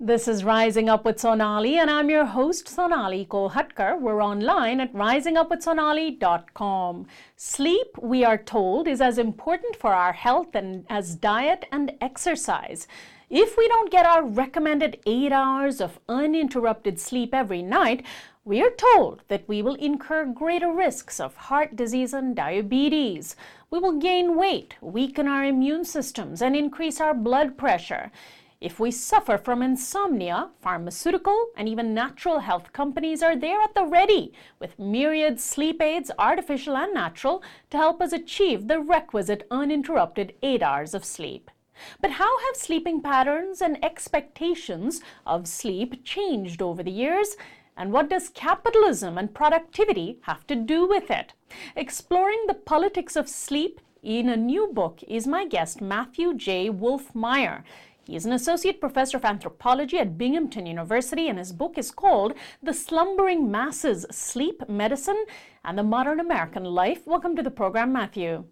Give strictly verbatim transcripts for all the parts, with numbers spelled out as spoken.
This is Rising Up with Sonali, and I'm your host, Sonali Kolhatkar. We're online at rising up with sonali dot com. Sleep, we are told, is as important for our health and as diet and exercise. If we don't get our recommended eight hours of uninterrupted sleep every night, we are told that we will incur greater risks of heart disease and diabetes. We will gain weight, weaken our immune systems, and increase our blood pressure. If we suffer from insomnia, pharmaceutical and even natural health companies are there at the ready with myriad sleep aids, artificial and natural, to help us achieve the requisite uninterrupted eight hours of sleep. But how have sleeping patterns and expectations of sleep changed over the years? And what does capitalism and productivity have to do with it? Exploring the politics of sleep in a new book is my guest, Matthew J. Wolfmeyer. He is an associate professor of anthropology at Binghamton University, and his book is called The Slumbering Masses, Sleep Medicine and the Modern American Life. Welcome to the program, Matthew.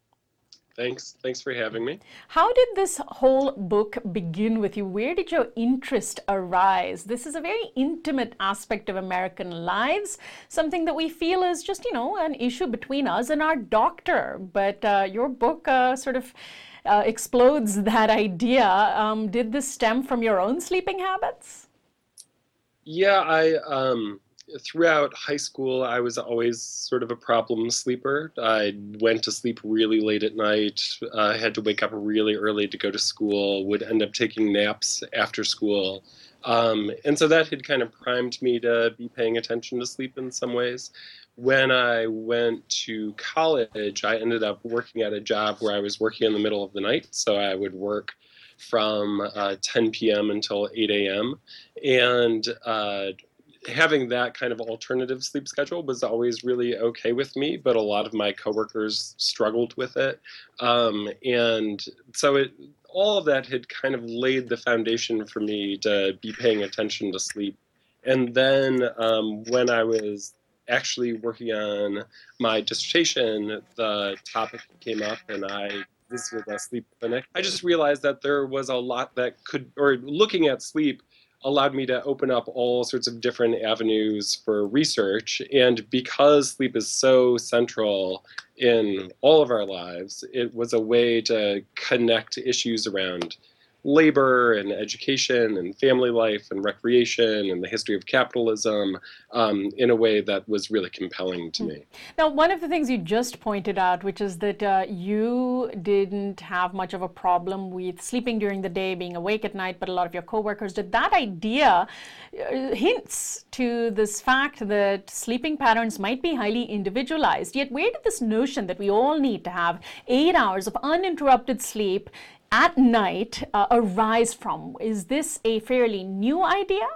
Thanks. Thanks for having me. How did this whole book begin with you? Where did your interest arise? This is a very intimate aspect of American lives, something that we feel is just, you know, an issue between us and our doctor. But uh, your book uh, sort of Uh, explodes that idea. Um, did this stem from your own sleeping habits? Yeah, I um, throughout high school, I was always sort of a problem sleeper. I went to sleep really late at night. I uh, had to wake up really early to go to school, would end up taking naps after school. Um, and so that had kind of primed me to be paying attention to sleep in some ways. When I went to college, I ended up working at a job where I was working in the middle of the night. So I would work from uh, ten p.m. until eight a.m. And uh, having that kind of alternative sleep schedule was always really okay with me, but a lot of my coworkers struggled with it. Um, and so it, all of that had kind of laid the foundation for me to be paying attention to sleep. And then um, when I was actually working on my dissertation, the topic came up and I visited a sleep clinic. I just realized that there was a lot that could, or looking at sleep allowed me to open up all sorts of different avenues for research. And because sleep is so central in all of our lives, it was a way to connect issues around labor and education and family life and recreation and the history of capitalism um, in a way that was really compelling to me. Now, one of the things you just pointed out, which is that uh, you didn't have much of a problem with sleeping during the day, being awake at night, but a lot of your coworkers did. That idea uh, hints to this fact that sleeping patterns might be highly individualized. Yet where did this notion that we all need to have eight hours of uninterrupted sleep at night uh, arise from? Is this a fairly new idea?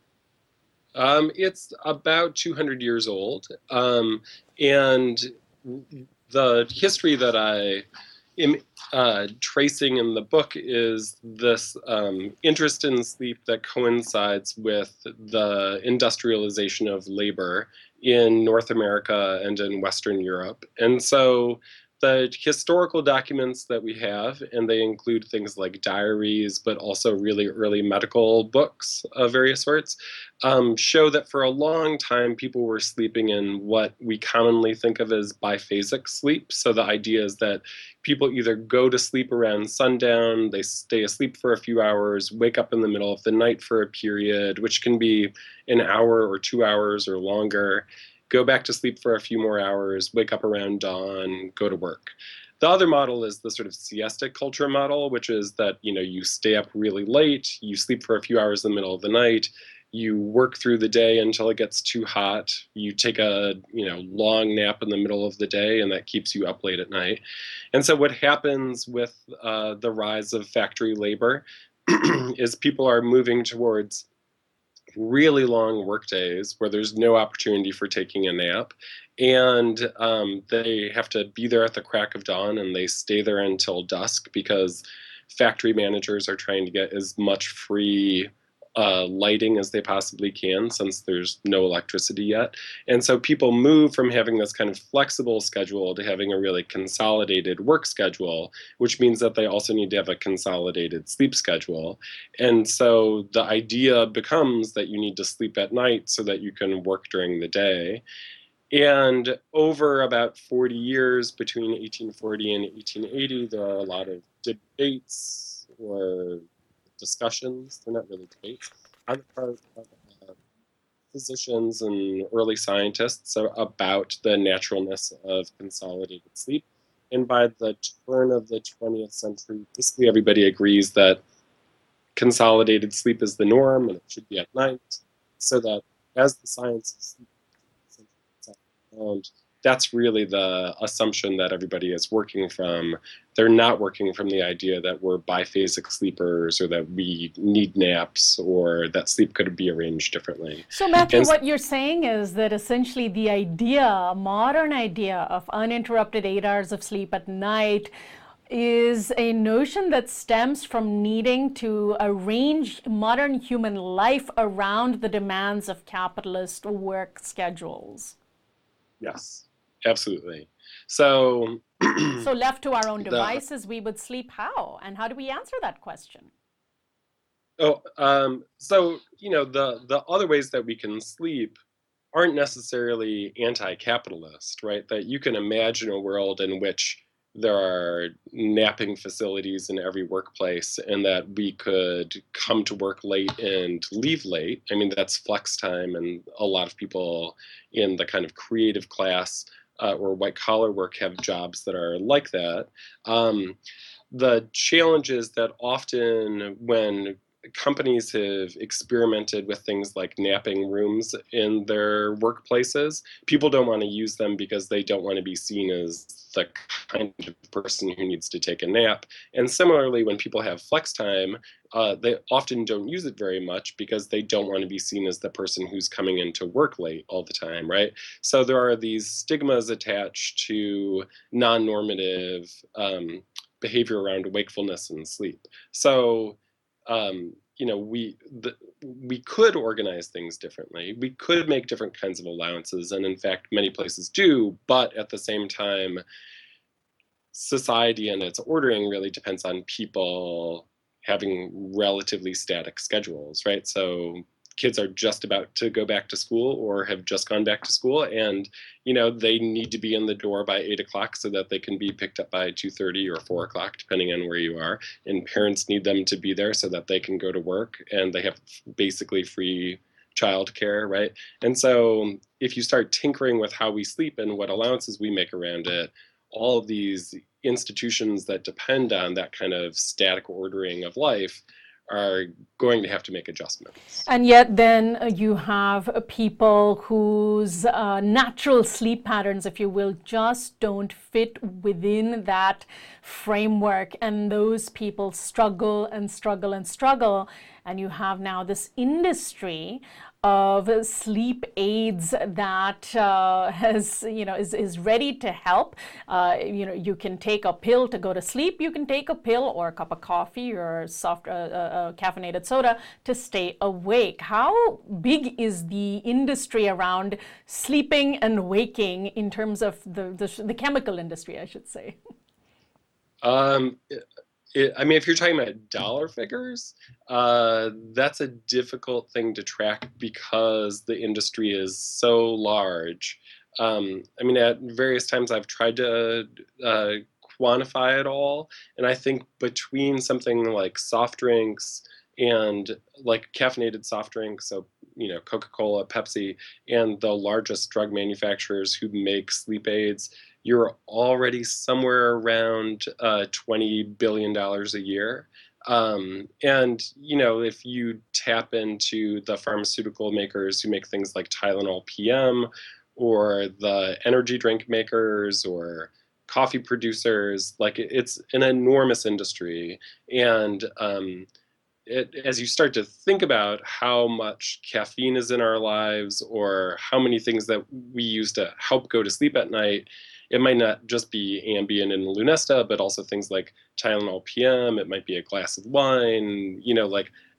Um, it's about two hundred years old. Um, and the history that I am uh, tracing in the book is this um, interest in sleep that coincides with the industrialization of labor in North America and in Western Europe. And so the historical documents that we have, and they include things like diaries, but also really early medical books of various sorts, um, show that for a long time people were sleeping in what we commonly think of as biphasic sleep. So the idea is that people either go to sleep around sundown, they stay asleep for a few hours, wake up in the middle of the night for a period, which can be an hour or two hours or longer, go back to sleep for a few more hours, wake up around dawn, go to work. The other model is the sort of siesta culture model, which is that, you know, you stay up really late, you sleep for a few hours in the middle of the night, you work through the day until it gets too hot, you take a, you know, long nap in the middle of the day, and that keeps you up late at night. And so what happens with uh, the rise of factory labor is people are moving towards really long work days where there's no opportunity for taking a nap, and um, they have to be there at the crack of dawn, and they stay there until dusk because factory managers are trying to get as much free uh, lighting as they possibly can, since there's no electricity yet. And so people move from having this kind of flexible schedule to having a really consolidated work schedule, which means that they also need to have a consolidated sleep schedule. And so the idea becomes that you need to sleep at night so that you can work during the day. And over about forty years, between eighteen forty and eighteen eighty, there are a lot of debates or discussions, they're not really debates, on the part of uh, physicians and early scientists about the naturalness of consolidated sleep. And by the turn of the twentieth century, basically everybody agrees that consolidated sleep is the norm and it should be at night, so that as the science of sleep and that's really the assumption that everybody is working from. They're not working from the idea that we're biphasic sleepers or that we need naps or that sleep could be arranged differently. So Matthew, and what you're saying is that essentially the idea, modern idea of uninterrupted eight hours of sleep at night is a notion that stems from needing to arrange modern human life around the demands of capitalist work schedules. Yes, absolutely. So, so left to our own devices, the, we would sleep how? And how do we answer that question? Oh, um, so, you know, the, the other ways that we can sleep aren't necessarily anti-capitalist, right? That you can imagine a world in which there are napping facilities in every workplace and that we could come to work late and leave late. I mean, that's flex time, and a lot of people in the kind of creative class uh, or white collar work have jobs that are like that. Um, the challenge is that often when companies have experimented with things like napping rooms in their workplaces, people don't want to use them because they don't want to be seen as the kind of person who needs to take a nap. And similarly, when people have flex time, uh, they often don't use it very much because they don't want to be seen as the person who's coming into work late all the time, right? So there are these stigmas attached to non-normative um, behavior around wakefulness and sleep. So Um, you know, we the, we could organize things differently. We could make different kinds of allowances, and in fact, many places do. But at the same time, society and its ordering really depends on people having relatively static schedules, right? So kids are just about to go back to school or have just gone back to school, and you know they need to be in the door by eight o'clock so that they can be picked up by two thirty or four o'clock, depending on where you are. And parents need them to be there so that they can go to work, and they have basically free childcare, right? And so if you start tinkering with how we sleep and what allowances we make around it, all of these institutions that depend on that kind of static ordering of life are going to have to make adjustments. And yet then uh, you have uh, people whose uh, natural sleep patterns, if you will, just don't fit within that framework. And those people struggle and struggle and struggle. And you have now this industry of sleep aids that uh, has, you know, is, is ready to help. Uh, you know, you can take a pill to go to sleep. You can take a pill or a cup of coffee or soft uh, uh, caffeinated soda to stay awake. How big is the industry around sleeping and waking in terms of the, the, the chemical industry, I should say? Um, It, I mean, if you're talking about dollar figures, uh, that's a difficult thing to track because the industry is so large. Um, I mean, at various times I've tried to uh, quantify it all, and I think between something like soft drinks and like caffeinated soft drinks, so you know, Coca-Cola, Pepsi, and the largest drug manufacturers who make sleep aids, you're already somewhere around uh, twenty billion dollars a year. Um, and, you know, if you tap into the pharmaceutical makers who make things like Tylenol P M, or the energy drink makers, or coffee producers, like it's an enormous industry. And um, it, as you start to think about how much caffeine is in our lives, or how many things that we use to help go to sleep at night, it might not just be Ambien and Lunesta, but also things like Tylenol P M. It might be a glass of wine. You know, like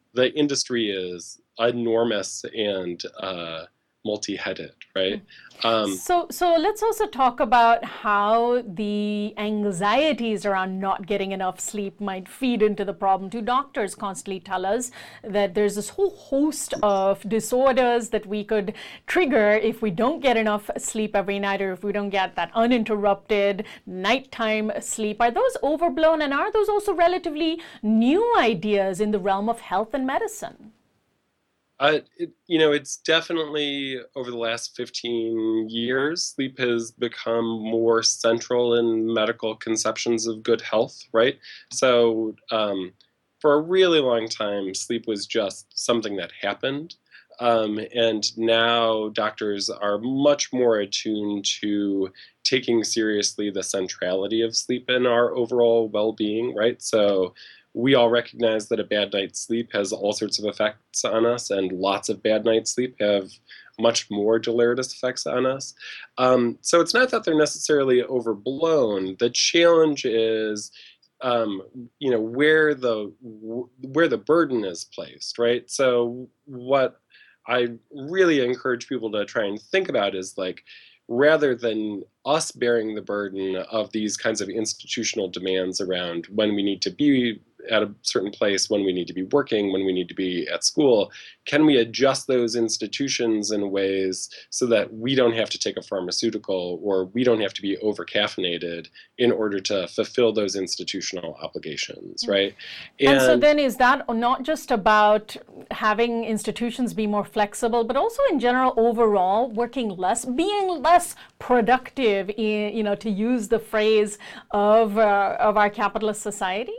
the industry is enormous and uh, multi-headed, right? Um, so, so let's also talk about how the anxieties around not getting enough sleep might feed into the problem too. Doctors constantly tell us that there's this whole host of disorders that we could trigger if we don't get enough sleep every night, or if we don't get that uninterrupted nighttime sleep. Are those overblown, and are those also relatively new ideas in the realm of health and medicine? Uh, it, you know, it's definitely over the last fifteen years, sleep has become more central in medical conceptions of good health, right? So um, for a really long time, sleep was just something that happened. Um, and now doctors are much more attuned to taking seriously the centrality of sleep in our overall well-being, right? So we all recognize that a bad night's sleep has all sorts of effects on us, and lots of bad night's sleep have much more deleterious effects on us. Um, so it's not that they're necessarily overblown. The challenge is, um, you know, where the where the burden is placed, right? So what I really encourage people to try and think about is, like, rather than us bearing the burden of these kinds of institutional demands around when we need to be at a certain place, when we need to be working, when we need to be at school, can we adjust those institutions in ways so that we don't have to take a pharmaceutical, or we don't have to be over caffeinated in order to fulfill those institutional obligations, right? And, and so then is that not just about having institutions be more flexible, but also in general overall working less, being less productive, in, you know, to use the phrase of, uh, of our capitalist society?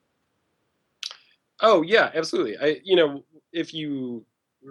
Oh yeah, absolutely. I, you know, if you,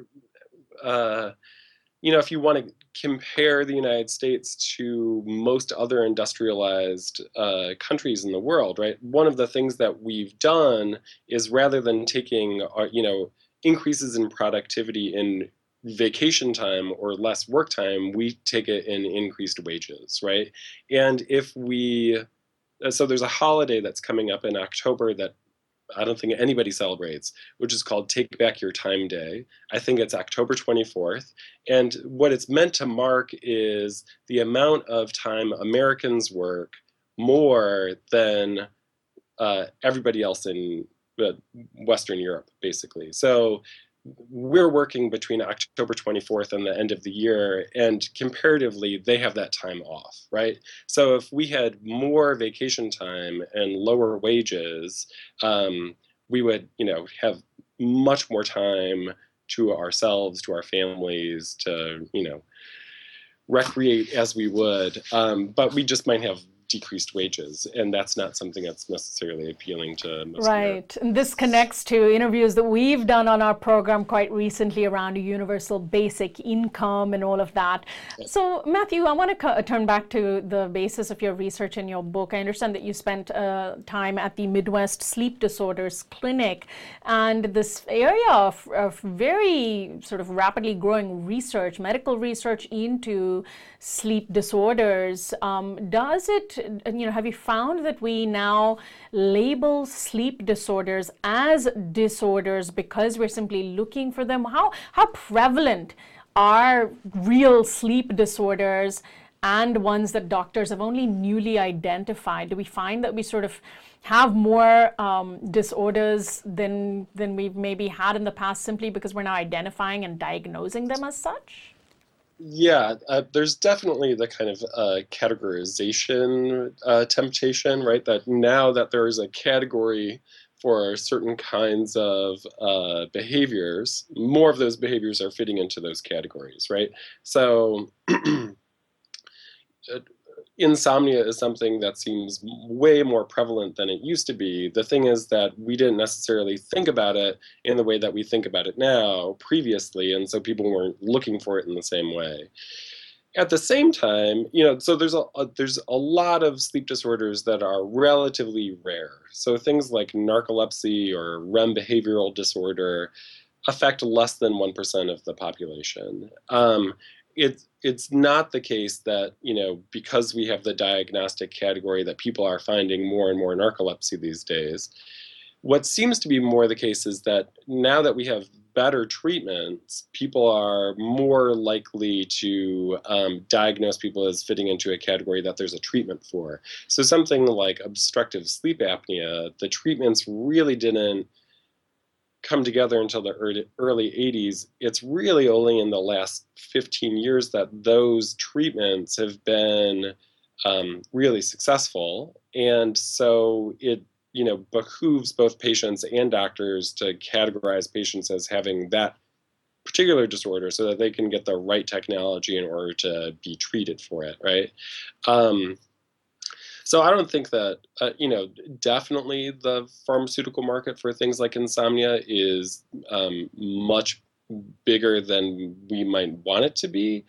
uh, you know, if you want to compare the United States to most other industrialized uh, countries in the world, right? One of the things that we've done is, rather than taking, uh, you know, increases in productivity in vacation time or less work time, we take it in increased wages, right? And if we, so there's a holiday that's coming up in October that I don't think anybody celebrates, which is called Take Back Your Time Day. I think it's October twenty-fourth. And what it's meant to mark is the amount of time Americans work more than uh, everybody else in uh, Western Europe, basically. So we're working between October twenty-fourth and the end of the year, and comparatively, they have that time off, right? So if we had more vacation time and lower wages, um, we would, you know, have much more time to ourselves, to our families, to, you know, recreate as we would, um, but we just might have decreased wages, and that's not something that's necessarily appealing to most Right. And this connects to interviews that we've done on our program quite recently around a universal basic income and all of that. Yeah. So Matthew, I want to turn back to the basis of your research in your book. I understand that you spent uh, time at the Midwest Sleep Disorders Clinic, and this area of, of very sort of rapidly growing research, medical research into sleep disorders. Um, does it, you know, have you found that we now label sleep disorders as disorders because we're simply looking for them? How, how prevalent are real sleep disorders and ones that doctors have only newly identified? Do we find that we sort of have more um, disorders than, than we've maybe had in the past simply because we're now identifying and diagnosing them as such? Yeah, uh, there's definitely the kind of uh, categorization uh, temptation, right? That now that there is a category for certain kinds of uh, behaviors, more of those behaviors are fitting into those categories, right? So insomnia is something that seems way more prevalent than it used to be. The thing is that we didn't necessarily think about it in the way that we think about it now previously, and so people weren't looking for it in the same way. At the same time, you know, so there's a, a there's a lot of sleep disorders that are relatively rare. So things like narcolepsy or R E M behavioral disorder affect less than one percent of the population. Um, it, it's not the case that, you know, because we have the diagnostic category that people are finding more and more narcolepsy these days. what seems to be more the case is that now that we have better treatments, people are more likely to um, diagnose people as fitting into a category that there's a treatment for. So something like obstructive sleep apnea, the treatments really didn't come together until the early, early eighties. It's really only in the last fifteen years that those treatments have been um, really successful. And so it you know, behooves both patients and doctors to categorize patients as having that particular disorder so that they can get the right technology in order to be treated for it, right? Um, so I don't think that, uh, you know, definitely the pharmaceutical market for things like insomnia is um, much bigger than we might want it to be.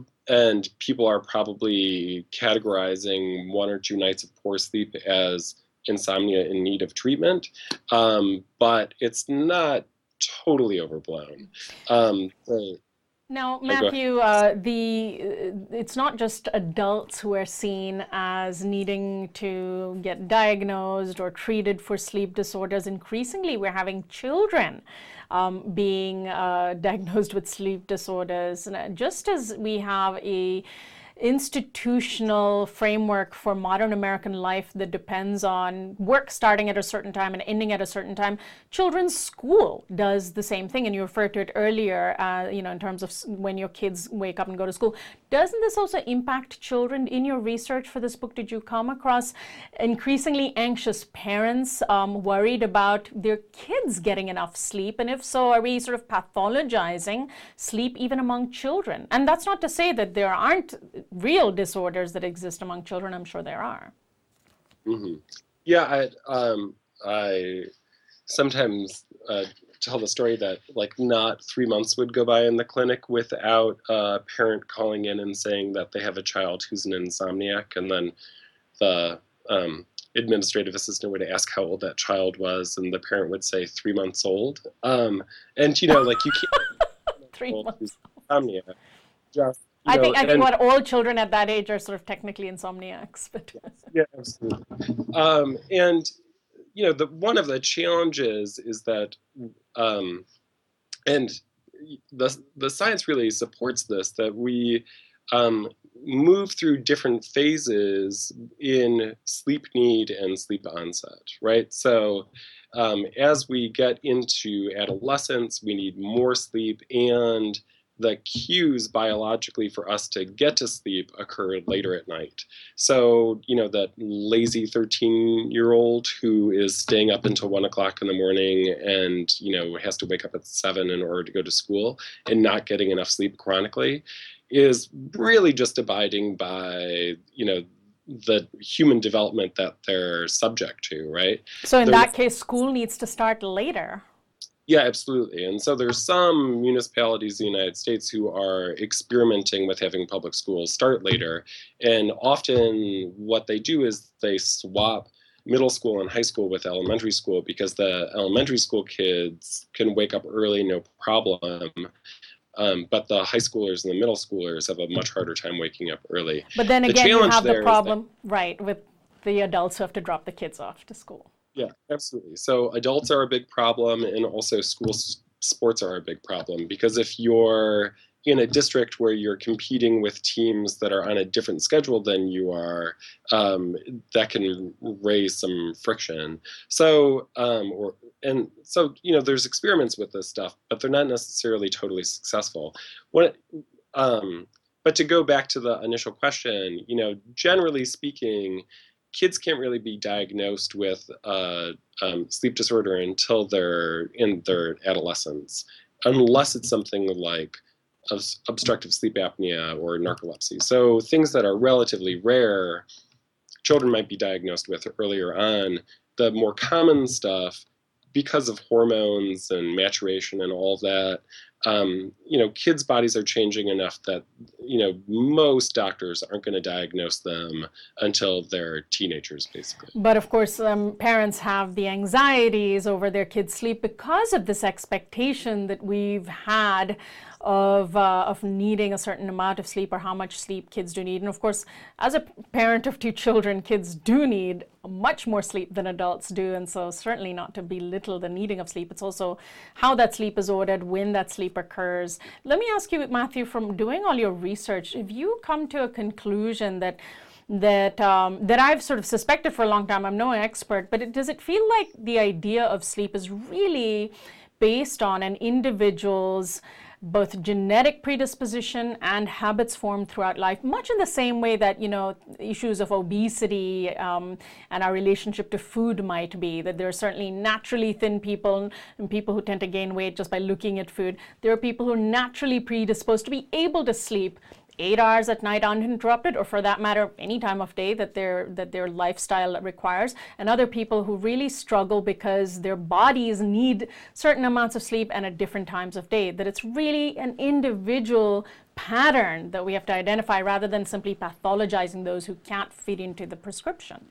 And people are probably categorizing one or two nights of poor sleep as insomnia in need of treatment, um, but it's not totally overblown. Um, so, Now, oh, Matthew, uh, the it's not just adults who are seen as needing to get diagnosed or treated for sleep disorders. Increasingly, we're having children um, being uh, diagnosed with sleep disorders. And just as we have a institutional framework for modern American life that depends on work starting at a certain time and ending at a certain time, children's school does the same thing. And you referred to it earlier, uh, you know, in terms of when your kids wake up and go to school. Doesn't this also impact children? In your research for this book, did you come across increasingly anxious parents um, worried about their kids getting enough sleep? And if so, are we sort of pathologizing sleep even among children? And that's not to say that there aren't real disorders that exist among children. I'm sure there are. Mm-hmm. Yeah, I, um, I sometimes uh, tell the story that like not three months would go by in the clinic without a parent calling in and saying that they have a child who's an insomniac, and then the um, administrative assistant would ask how old that child was, and the parent would say three months old. Um, and you know, like you can't three months insomnia. Just You I know, think I think and, what all children at that age are sort of technically insomniacs, but yeah, absolutely. Um, and you know, the one of the challenges is that, um, and the the science really supports this, that we um, move through different phases in sleep need and sleep onset, right? So um, as we get into adolescence, we need more sleep, and the cues biologically for us to get to sleep occur later at night. So, you know, that lazy thirteen-year-old who is staying up until one o'clock in the morning and, you know, has to wake up at seven in order to go to school and not getting enough sleep chronically is really just abiding by, you know, the human development that they're subject to, right? So in There's, that case, school needs to start later. Yeah, absolutely. And so there's some municipalities in the United States who are experimenting with having public schools start later. And often what they do is they swap middle school and high school with elementary school, because the elementary school kids can wake up early, no problem. Um, but the high schoolers and the middle schoolers have a much harder time waking up early. But then The again, you challenge have the there is problem, right, with the adults who have to drop the kids off to school. Yeah, absolutely. So adults are a big problem, and also school s- sports are a big problem, because if you're in a district where you're competing with teams that are on a different schedule than you are, um, that can raise some friction. So, um, or and so you know, there's experiments with this stuff, but they're not necessarily totally successful. What, um, but to go back to the initial question, you know, generally speaking, kids can't really be diagnosed with uh, um, sleep disorder until they're in their adolescence, unless it's something like obstructive sleep apnea or narcolepsy. So things that are relatively rare, children might be diagnosed with earlier on. The more common stuff, because of hormones and maturation and all that, um, you know, kids' bodies are changing enough that, you know, most doctors aren't going to diagnose them until they're teenagers, basically. But of course, um, parents have the anxieties over their kids' sleep because of this expectation that we've had of, uh, of needing a certain amount of sleep or how much sleep kids do need. And of course, as a parent of two children, kids do need much more sleep than adults do. And so certainly not to belittle the needing of sleep. It's also how that sleep is ordered, when that sleep occurs. Let me ask you, Matthew, from doing all your research, have you come to a conclusion that that um, that I've sort of suspected for a long time? I'm no expert, but it, does it feel like the idea of sleep is really based on an individual's both genetic predisposition and habits formed throughout life, much in the same way that, you know, issues of obesity um, and our relationship to food might be, that there are certainly naturally thin people and people who tend to gain weight just by looking at food. There are people who are naturally predisposed to be able to sleep eight hours at night uninterrupted, or for that matter, any time of day that their that their lifestyle requires, and other people who really struggle because their bodies need certain amounts of sleep and at different times of day. That it's really an individual pattern that we have to identify rather than simply pathologizing those who can't fit into the prescription.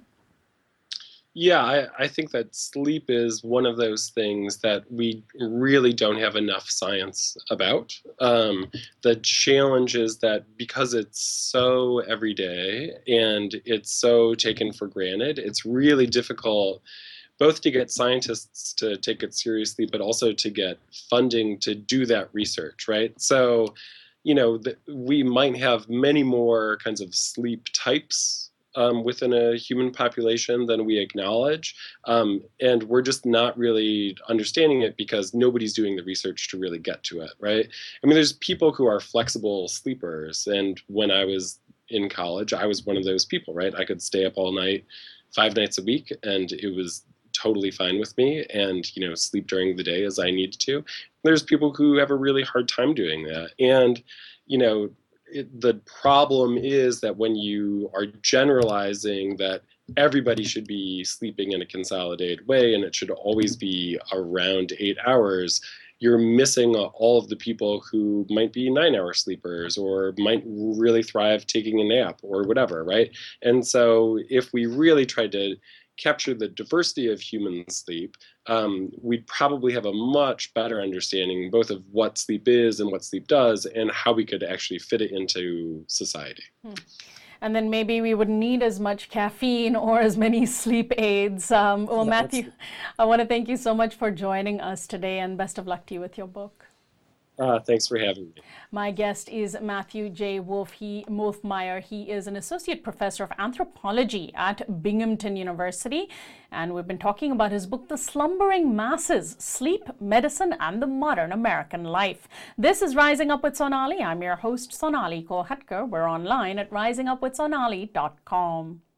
Yeah, I, I think that sleep is one of those things that we really don't have enough science about. Um, the challenge is that because it's so everyday and it's so taken for granted, it's really difficult both to get scientists to take it seriously, but also to get funding to do that research, right? So, you know, the, we might have many more kinds of sleep types Um, within a human population than we acknowledge. Um, and we're just not really understanding it because nobody's doing the research to really get to it, right? I mean, there's people who are flexible sleepers. And when I was in college, I was one of those people, right? I could stay up all night, five nights a week, and it was totally fine with me, and, you know, sleep during the day as I needed to. There's people who have a really hard time doing that. And, you know, It, the problem is that when you are generalizing that everybody should be sleeping in a consolidated way and it should always be around eight hours, you're missing all of the people who might be nine-hour sleepers or might really thrive taking a nap or whatever, right? And so if we really tried to capture the diversity of human sleep, um, we'd probably have a much better understanding both of what sleep is and what sleep does and how we could actually fit it into society. Hmm. And then maybe we wouldn't need as much caffeine or as many sleep aids. Um, well, Yeah, Matthew, I want to thank you so much for joining us today, and best of luck to you with your book. Uh, thanks for having me. My guest is Matthew J. Wolf. He, Wolfmeyer. He is an associate professor of anthropology at Binghamton University. And we've been talking about his book, The Slumbering Masses, Sleep, Medicine, and the Modern American Life. This is Rising Up with Sonali. I'm your host, Sonali Kolhatkar. We're online at rising up with sonali dot com.